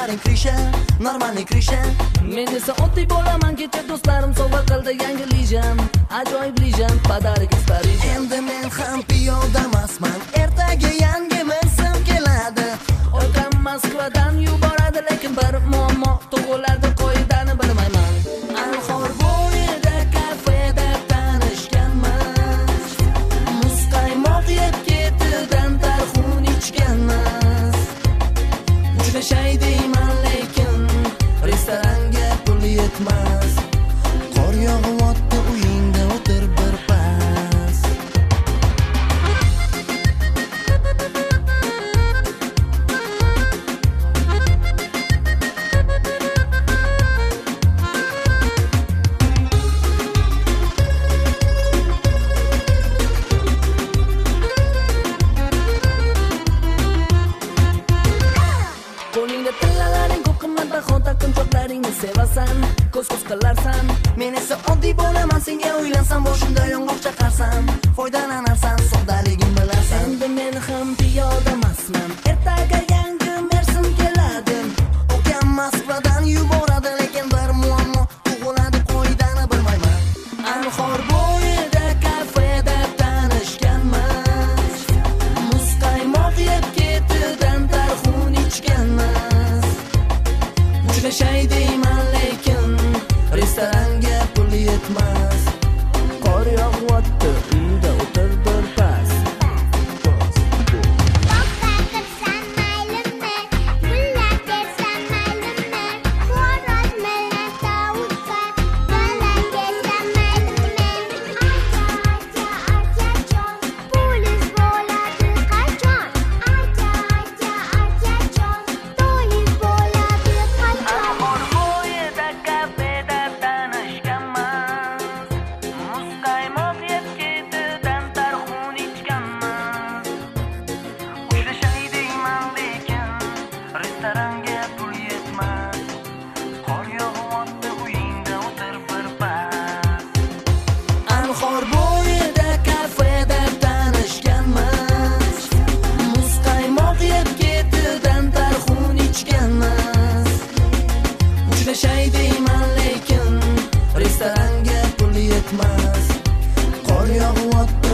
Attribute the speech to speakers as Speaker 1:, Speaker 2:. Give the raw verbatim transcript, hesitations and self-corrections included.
Speaker 1: Normalning krisha, normalning krisha.
Speaker 2: Men esa oddiy bo'laman, kecha do'stlarim sovg'a qildi yangi lijam, ajoyib lijam, pодарок Parijdan.
Speaker 1: Endi men ham piyodamasman, ertaga yangi mavsum keladi.
Speaker 2: Otam Moskvadan yuboradi, lekin bir muammo, tug'iladi qoidani bilmayman.
Speaker 1: Anhor bo'yida kafeda tanishganmiz. Muzqaymoq yeb ketidan tarxun ichganmiz. Juda shay deyman, lekin restoranga pul yetmas. Qor yog'yapti, uyingda o'tir bir pas.
Speaker 2: Qo'lingda tillalaring ko'p qimmatbaho taqinchoqlaringni sevasan, ko'z-ko'z qilarsan.
Speaker 1: Men esa oddiy bo'laman, senga uylansam boshimda yong'oq chaqarsam, foydalanarsan, soddaligim bilasan.
Speaker 2: Endi men ham piyodamasman, ertaga yangi mavsum keladi.
Speaker 1: Okam Moskvadan yuboradi, lekin bir muammo, tug'iladi qoidani bilmayman. Anhor bo'yida kafeda tanishganmiz. Muzqaymoq yeb ketidan tarxun ichganmiz. Juda shay deyman, lekin restoranga pul yetmas.
Speaker 2: Qor yog'yapti, uyda o'tir bir pas.
Speaker 1: Restoranga pul yetmas. Qor yog'yapti, uyingda o'tir bir pas. Anhor bo'yida kafeda tanishganmiz. Muzqaymoq yeb ketidan tarxun ichganmiz. Juda shay deyman, lekin restoranga pul yetmas. Qor yog'yapti,